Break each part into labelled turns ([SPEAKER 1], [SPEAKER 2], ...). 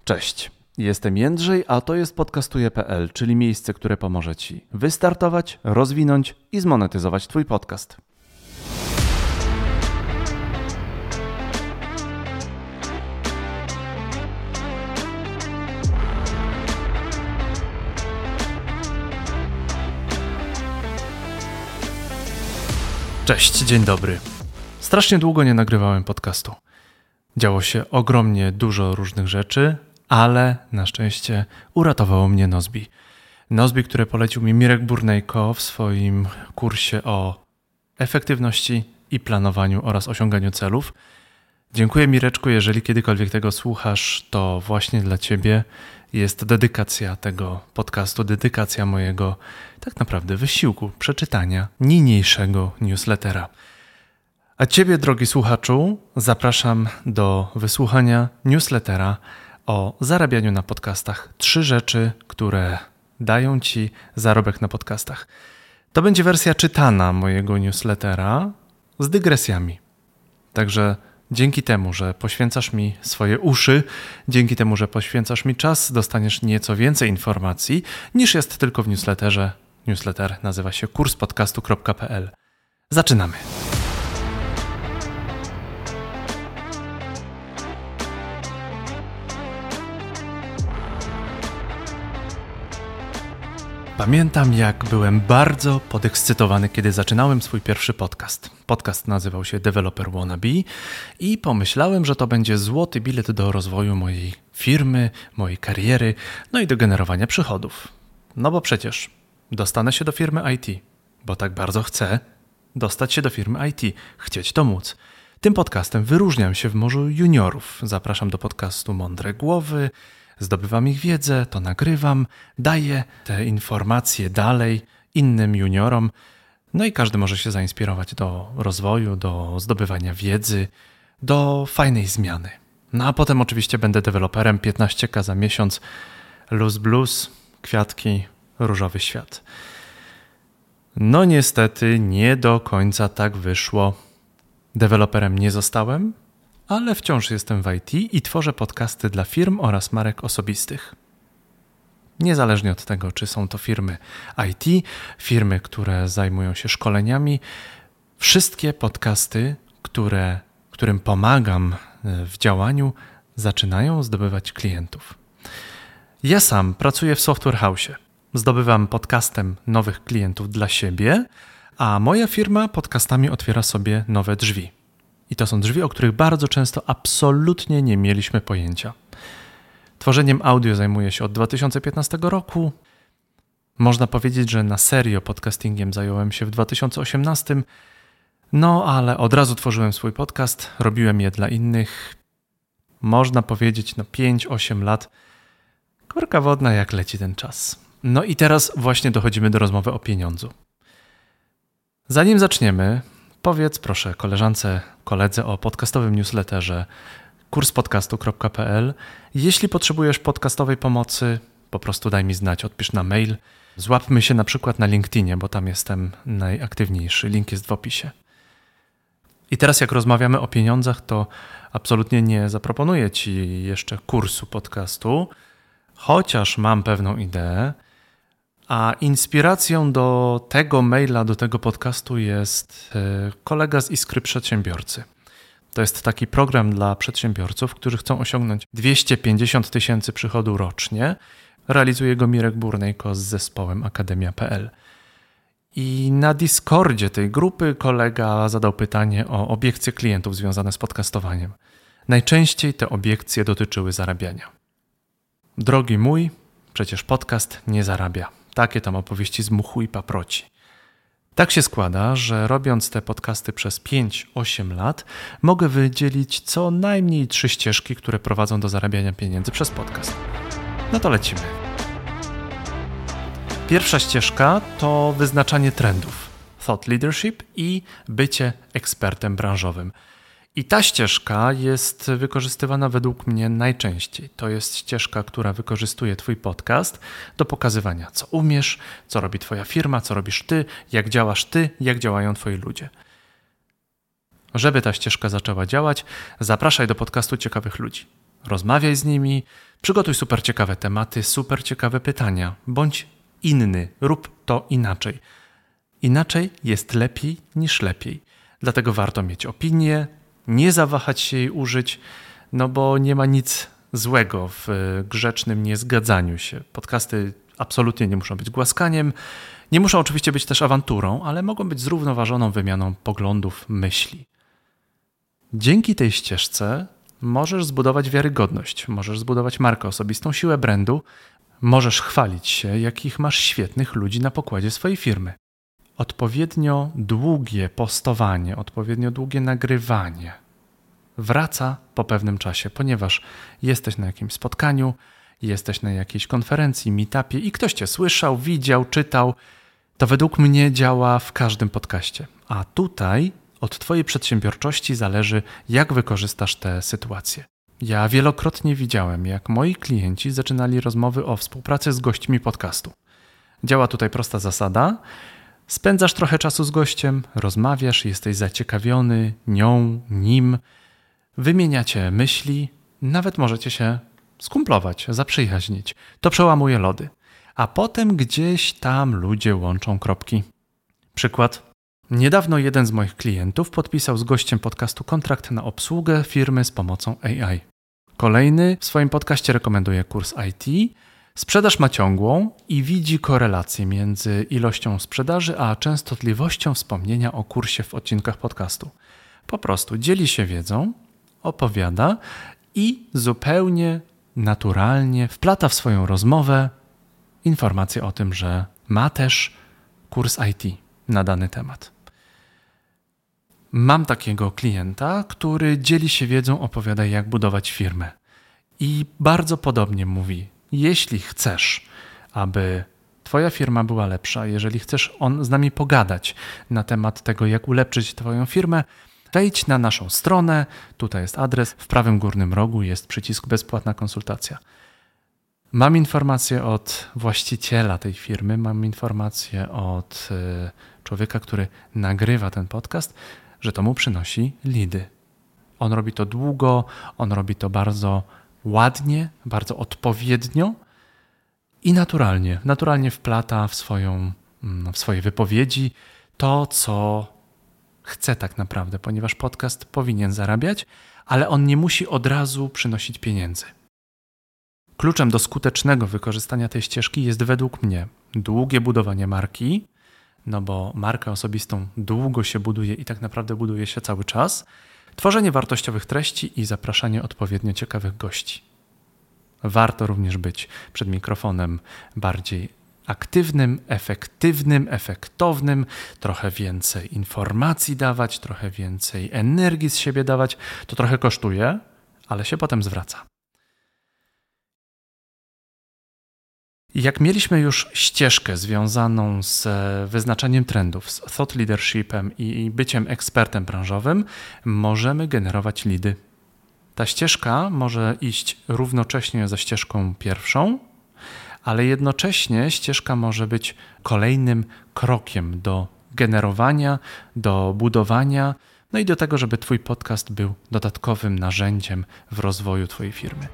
[SPEAKER 1] Cześć, jestem Jędrzej, a to jest podcastuję.pl, czyli miejsce, które pomoże Ci wystartować, rozwinąć i zmonetyzować Twój podcast. Cześć, dzień dobry. Strasznie długo nie nagrywałem podcastu. Działo się ogromnie dużo różnych rzeczy, ale na szczęście uratowało mnie Nozbi. Nozbi, które polecił mi Mirek Burnejko w swoim kursie o efektywności i planowaniu oraz osiąganiu celów. Dziękuję, Mireczku, jeżeli kiedykolwiek tego słuchasz, to właśnie dla Ciebie jest dedykacja tego podcastu, dedykacja mojego tak naprawdę wysiłku przeczytania niniejszego newslettera. A Ciebie, drogi słuchaczu, zapraszam do wysłuchania newslettera o zarabianiu na podcastach. 3 rzeczy, które dają Ci zarobek na podcastach. To będzie wersja czytana mojego newslettera z dygresjami. Także dzięki temu, że poświęcasz mi swoje uszy, dzięki temu, że poświęcasz mi czas, dostaniesz nieco więcej informacji niż jest tylko w newsletterze. Newsletter nazywa się kurspodcastu.pl. Zaczynamy. Pamiętam, jak byłem bardzo podekscytowany, kiedy zaczynałem swój pierwszy podcast. Podcast nazywał się Developer Wannabe i pomyślałem, że to będzie złoty bilet do rozwoju mojej firmy, mojej kariery, no i do generowania przychodów. No bo przecież dostanę się do firmy IT, bo tak bardzo chcę dostać się do firmy IT, chcieć to móc. Tym podcastem wyróżniam się w morzu juniorów. Zapraszam do podcastu Mądre Głowy, zdobywam ich wiedzę, to nagrywam, daję te informacje dalej innym juniorom, no i każdy może się zainspirować do rozwoju, do zdobywania wiedzy, do fajnej zmiany. No a potem oczywiście będę deweloperem, 15K za miesiąc, luz blues, kwiatki, różowy świat. No niestety nie do końca tak wyszło. Deweloperem nie zostałem, ale wciąż jestem w IT i tworzę podcasty dla firm oraz marek osobistych. Niezależnie od tego, czy są to firmy IT, firmy, które zajmują się szkoleniami, wszystkie podcasty, którym pomagam w działaniu, zaczynają zdobywać klientów. Ja sam pracuję w Software House'ie. Zdobywam podcastem nowych klientów dla siebie, a moja firma podcastami otwiera sobie nowe drzwi. I to są drzwi, o których bardzo często absolutnie nie mieliśmy pojęcia. Tworzeniem audio zajmuję się od 2015 roku. Można powiedzieć, że na serio podcastingiem zająłem się w 2018. No ale od razu tworzyłem swój podcast, robiłem je dla innych. Można powiedzieć 5-8 lat. Kurka wodna, jak leci ten czas. No i teraz właśnie dochodzimy do rozmowy o pieniądzu. Zanim zaczniemy, powiedz proszę koleżance, koledze o podcastowym newsletterze kurspodcastu.pl. Jeśli potrzebujesz podcastowej pomocy, po prostu daj mi znać, odpisz na mail. Złapmy się na przykład na LinkedInie, bo tam jestem najaktywniejszy. Link jest w opisie. I teraz jak rozmawiamy o pieniądzach, to absolutnie nie zaproponuję Ci jeszcze kursu podcastu, chociaż mam pewną ideę. A inspiracją do tego maila, do tego podcastu jest kolega z Iskry Przedsiębiorcy. To jest taki program dla przedsiębiorców, którzy chcą osiągnąć 250 000 przychodu rocznie. Realizuje go Mirek Burnejko z zespołem akademia.pl. I na Discordzie tej grupy kolega zadał pytanie o obiekcje klientów związane z podcastowaniem. Najczęściej te obiekcje dotyczyły zarabiania. Drogi mój, przecież podcast nie zarabia. Takie tam opowieści z muchu i paproci. Tak się składa, że robiąc te podcasty przez 5-8 lat mogę wydzielić co najmniej 3 ścieżki, które prowadzą do zarabiania pieniędzy przez podcast. No to lecimy. Pierwsza ścieżka to wyznaczanie trendów, thought leadership i bycie ekspertem branżowym. I ta ścieżka jest wykorzystywana według mnie najczęściej. To jest ścieżka, która wykorzystuje Twój podcast do pokazywania, co umiesz, co robi Twoja firma, co robisz Ty, jak działają Twoi ludzie. Żeby ta ścieżka zaczęła działać, zapraszaj do podcastu ciekawych ludzi. Rozmawiaj z nimi, Przygotuj super ciekawe tematy, super ciekawe pytania. Bądź inny, rób to inaczej. Inaczej jest lepiej niż lepiej. Dlatego warto mieć opinię, nie zawahać się jej użyć, bo nie ma nic złego w grzecznym niezgadzaniu się. Podcasty absolutnie nie muszą być głaskaniem, nie muszą oczywiście być też awanturą, ale mogą być zrównoważoną wymianą poglądów, myśli. Dzięki tej ścieżce możesz zbudować wiarygodność, możesz zbudować markę osobistą, siłę brandu, możesz chwalić się, jakich masz świetnych ludzi na pokładzie swojej firmy. Odpowiednio długie postowanie, odpowiednio długie nagrywanie wraca po pewnym czasie, ponieważ jesteś na jakimś spotkaniu, jesteś na jakiejś konferencji, meetupie i ktoś cię słyszał, widział, czytał. To według mnie działa w każdym podcaście. A tutaj od twojej przedsiębiorczości zależy, jak wykorzystasz tę sytuację. Ja wielokrotnie widziałem, jak moi klienci zaczynali rozmowy o współpracy z gośćmi podcastu. Działa tutaj prosta zasada. Spędzasz trochę czasu z gościem, rozmawiasz, jesteś zaciekawiony nią, nim, wymieniacie myśli, nawet możecie się skumplować, zaprzyjaźnić. To przełamuje lody. A potem gdzieś tam ludzie łączą kropki. Przykład. Niedawno jeden z moich klientów podpisał z gościem podcastu kontrakt na obsługę firmy z pomocą AI. Kolejny w swoim podcaście rekomenduje kurs IT. Sprzedaż ma ciągłą i widzi korelację między ilością sprzedaży a częstotliwością wspomnienia o kursie w odcinkach podcastu. Po prostu dzieli się wiedzą, opowiada i zupełnie naturalnie wplata w swoją rozmowę informację o tym, że ma też kurs IT na dany temat. Mam takiego klienta, który dzieli się wiedzą, opowiada, jak budować firmę. I bardzo podobnie mówi, jeśli chcesz, aby twoja firma była lepsza, jeżeli chcesz z nami pogadać na temat tego, jak ulepszyć twoją firmę, wejdź na naszą stronę, tutaj jest adres, w prawym górnym rogu jest przycisk bezpłatna konsultacja. Mam informację od właściciela tej firmy, mam informację od człowieka, który nagrywa ten podcast, że to mu przynosi lidy. On robi to długo, on robi to bardzo ładnie, bardzo odpowiednio i naturalnie wplata w swoje wypowiedzi to, co chce tak naprawdę, ponieważ podcast powinien zarabiać, ale on nie musi od razu przynosić pieniędzy. Kluczem do skutecznego wykorzystania tej ścieżki jest według mnie długie budowanie marki, bo markę osobistą długo się buduje i tak naprawdę buduje się cały czas, tworzenie wartościowych treści i zapraszanie odpowiednio ciekawych gości. Warto również być przed mikrofonem bardziej aktywnym, efektywnym, efektownym, trochę więcej informacji dawać, trochę więcej energii z siebie dawać. To trochę kosztuje, ale się potem zwraca. Jak mieliśmy już ścieżkę związaną z wyznaczaniem trendów, z thought leadershipem i byciem ekspertem branżowym, możemy generować lidy. Ta ścieżka może iść równocześnie ze ścieżką pierwszą, ale jednocześnie ścieżka może być kolejnym krokiem do generowania, do budowania, i do tego, żeby twój podcast był dodatkowym narzędziem w rozwoju twojej firmy.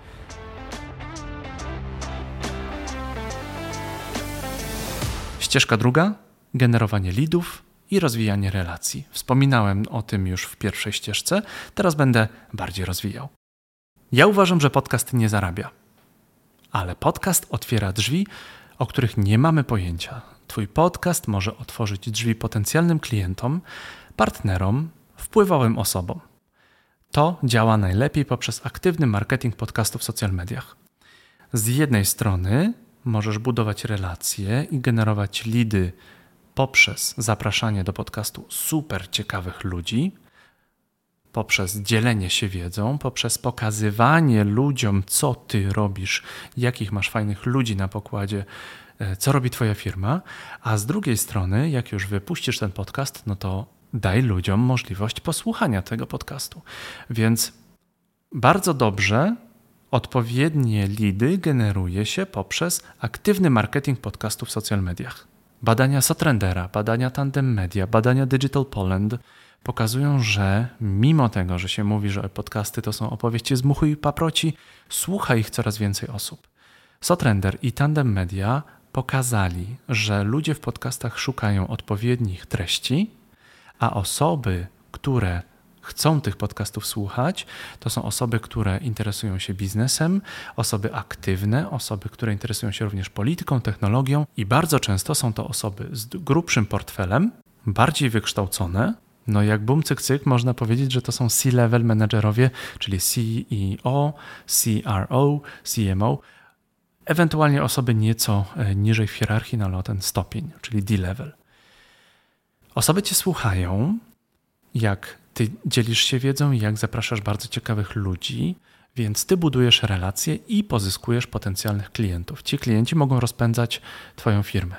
[SPEAKER 1] Ścieżka druga, generowanie leadów i rozwijanie relacji. Wspominałem o tym już w pierwszej ścieżce, teraz będę bardziej rozwijał. Ja uważam, że podcast nie zarabia, ale podcast otwiera drzwi, o których nie mamy pojęcia. Twój podcast może otworzyć drzwi potencjalnym klientom, partnerom, wpływowym osobom. To działa najlepiej poprzez aktywny marketing podcastu w social mediach. Z jednej strony możesz budować relacje i generować leady poprzez zapraszanie do podcastu super ciekawych ludzi, poprzez dzielenie się wiedzą, poprzez pokazywanie ludziom, co ty robisz, jakich masz fajnych ludzi na pokładzie, co robi twoja firma, a z drugiej strony, jak już wypuścisz ten podcast, to daj ludziom możliwość posłuchania tego podcastu. Więc bardzo dobrze odpowiednie leady generuje się poprzez aktywny marketing podcastu w social mediach. Badania Sotrendera, badania Tandem Media, badania Digital Poland pokazują, że mimo tego, że się mówi, że podcasty to są opowieści z muchu i paproci, słucha ich coraz więcej osób. Sotrender i Tandem Media pokazali, że ludzie w podcastach szukają odpowiednich treści, a osoby, które chcą tych podcastów słuchać, to są osoby, które interesują się biznesem, osoby aktywne, osoby, które interesują się również polityką, technologią i bardzo często są to osoby z grubszym portfelem, bardziej wykształcone. No jak bum cyk cyk można powiedzieć, że to są C-level menedżerowie, czyli CEO, CRO, CMO, ewentualnie osoby nieco niżej w hierarchii, no ale o ten stopień, czyli D-level. Osoby cię słuchają, jak ty dzielisz się wiedzą i jak zapraszasz bardzo ciekawych ludzi, więc ty budujesz relacje i pozyskujesz potencjalnych klientów. Ci klienci mogą rozpędzać twoją firmę.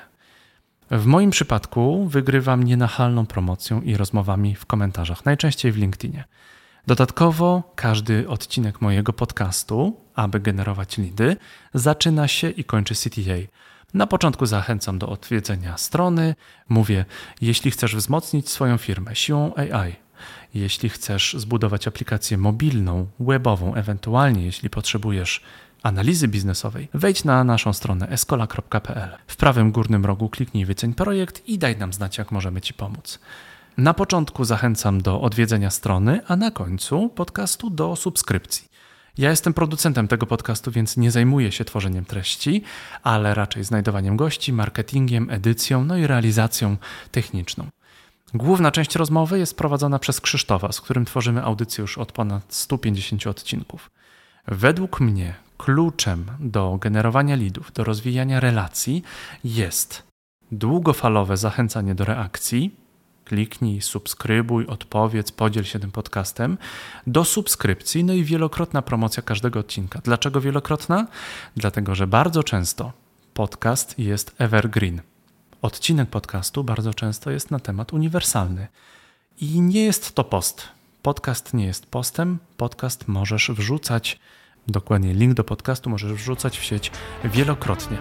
[SPEAKER 1] W moim przypadku wygrywam nienachalną promocją i rozmowami w komentarzach, najczęściej w LinkedInie. Dodatkowo każdy odcinek mojego podcastu, aby generować leady, zaczyna się i kończy CTA. Na początku zachęcam do odwiedzenia strony, mówię, jeśli chcesz wzmocnić swoją firmę siłą AI, jeśli chcesz zbudować aplikację mobilną, webową, ewentualnie jeśli potrzebujesz analizy biznesowej, wejdź na naszą stronę escola.pl. W prawym górnym rogu kliknij wyceń projekt i daj nam znać, jak możemy ci pomóc. Na początku zachęcam do odwiedzenia strony, a na końcu podcastu do subskrypcji. Ja jestem producentem tego podcastu, więc nie zajmuję się tworzeniem treści, ale raczej znajdowaniem gości, marketingiem, edycją, no i realizacją techniczną. Główna część rozmowy jest prowadzona przez Krzysztofa, z którym tworzymy audycję już od ponad 150 odcinków. Według mnie kluczem do generowania leadów, do rozwijania relacji jest długofalowe zachęcanie do reakcji. Kliknij, subskrybuj, odpowiedz, podziel się tym podcastem, do subskrypcji, no i wielokrotna promocja każdego odcinka. Dlaczego wielokrotna? Dlatego, że bardzo często podcast jest evergreen. Odcinek podcastu bardzo często jest na temat uniwersalny i nie jest to post. Podcast nie jest postem, podcast możesz wrzucać, dokładnie link do podcastu możesz wrzucać w sieć wielokrotnie.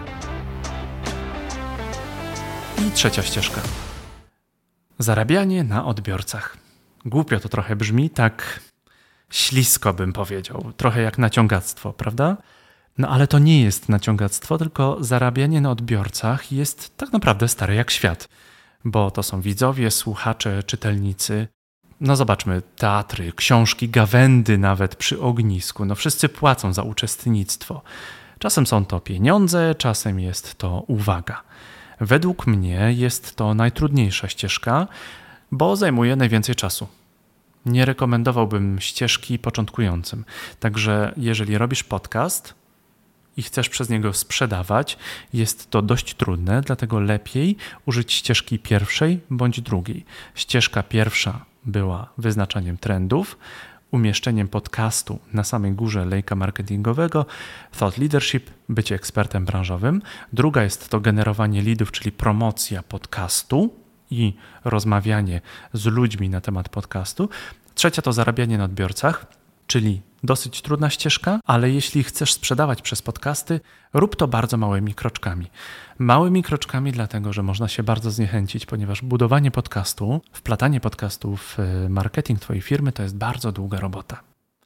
[SPEAKER 1] I trzecia ścieżka. Zarabianie na odbiorcach. Głupio to trochę brzmi, tak ślisko bym powiedział, trochę jak naciągactwo, prawda? No ale to nie jest naciągactwo, tylko zarabianie na odbiorcach jest tak naprawdę stare jak świat, bo to są widzowie, słuchacze, czytelnicy. No zobaczmy, teatry, książki, gawędy nawet przy ognisku, no wszyscy płacą za uczestnictwo. Czasem są to pieniądze, czasem jest to uwaga. Według mnie jest to najtrudniejsza ścieżka, bo zajmuje najwięcej czasu. Nie rekomendowałbym ścieżki początkującym. Także jeżeli robisz podcast i chcesz przez niego sprzedawać, jest to dość trudne, dlatego lepiej użyć ścieżki pierwszej bądź drugiej. Ścieżka pierwsza była wyznaczaniem trendów, umieszczeniem podcastu na samej górze lejka marketingowego, thought leadership, bycie ekspertem branżowym. Druga jest to generowanie leadów, czyli promocja podcastu i rozmawianie z ludźmi na temat podcastu. Trzecia to zarabianie na odbiorcach, czyli dosyć trudna ścieżka, ale jeśli chcesz sprzedawać przez podcasty, rób to bardzo małymi kroczkami. Małymi kroczkami dlatego, że można się bardzo zniechęcić, ponieważ budowanie podcastu, wplatanie podcastu w marketing twojej firmy to jest bardzo długa robota.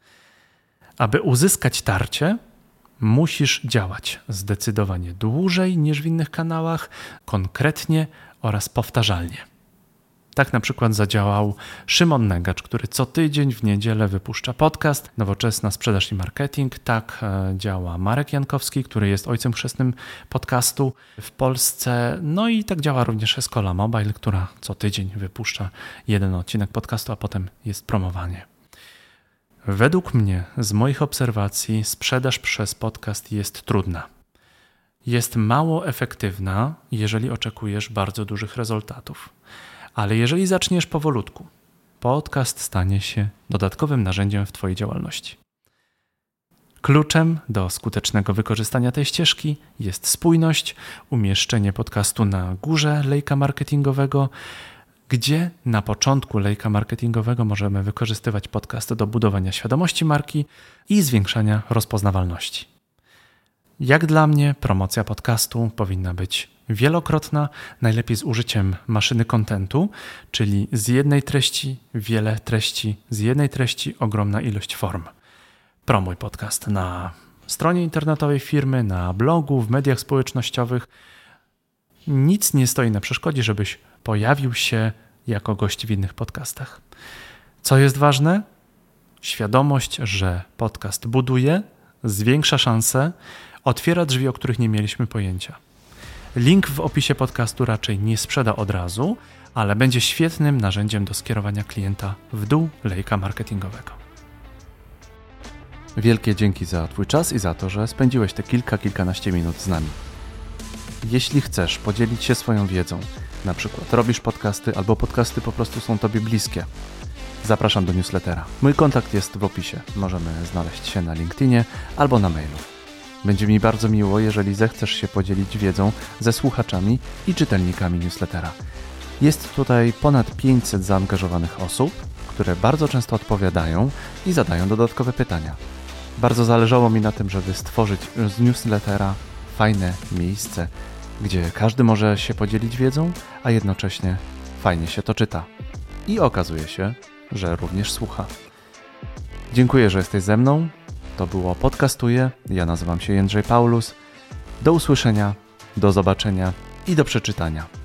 [SPEAKER 1] Aby uzyskać tarcie, musisz działać zdecydowanie dłużej niż w innych kanałach, konkretnie oraz powtarzalnie. Tak na przykład zadziałał Szymon Negacz, który co tydzień w niedzielę wypuszcza podcast Nowoczesna Sprzedaż i Marketing. Tak działa Marek Jankowski, który jest ojcem chrzestnym podcastu w Polsce. No i tak działa również Escola Mobile, która co tydzień wypuszcza jeden odcinek podcastu, a potem jest promowanie. Według mnie, z moich obserwacji, sprzedaż przez podcast jest trudna. Jest mało efektywna, jeżeli oczekujesz bardzo dużych rezultatów. Ale jeżeli zaczniesz powolutku, podcast stanie się dodatkowym narzędziem w twojej działalności. Kluczem do skutecznego wykorzystania tej ścieżki jest spójność, umieszczenie podcastu na górze lejka marketingowego, gdzie na początku lejka marketingowego możemy wykorzystywać podcast do budowania świadomości marki i zwiększania rozpoznawalności. Jak dla mnie promocja podcastu powinna być wielokrotna, najlepiej z użyciem maszyny kontentu, czyli z jednej treści wiele treści, z jednej treści ogromna ilość form. Promuj podcast na stronie internetowej firmy, na blogu, w mediach społecznościowych. Nic nie stoi na przeszkodzie, żebyś pojawił się jako gość w innych podcastach. Co jest ważne? Świadomość, że podcast buduje, zwiększa szanse, otwiera drzwi, o których nie mieliśmy pojęcia. Link w opisie podcastu raczej nie sprzeda od razu, ale będzie świetnym narzędziem do skierowania klienta w dół lejka marketingowego. Wielkie dzięki za Twój czas i za to, że spędziłeś te kilkanaście minut z nami. Jeśli chcesz podzielić się swoją wiedzą, na przykład robisz podcasty albo podcasty po prostu są Tobie bliskie, zapraszam do newslettera. Mój kontakt jest w opisie. Możemy znaleźć się na LinkedInie albo na mailu. Będzie mi bardzo miło, jeżeli zechcesz się podzielić wiedzą ze słuchaczami i czytelnikami newslettera. Jest tutaj ponad 500 zaangażowanych osób, które bardzo często odpowiadają i zadają dodatkowe pytania. Bardzo zależało mi na tym, żeby stworzyć z newslettera fajne miejsce, gdzie każdy może się podzielić wiedzą, a jednocześnie fajnie się to czyta. I okazuje się, że również słucha. Dziękuję, że jesteś ze mną. To było Podcastuję. Ja nazywam się Jędrzej Paulus. Do usłyszenia, do zobaczenia i do przeczytania.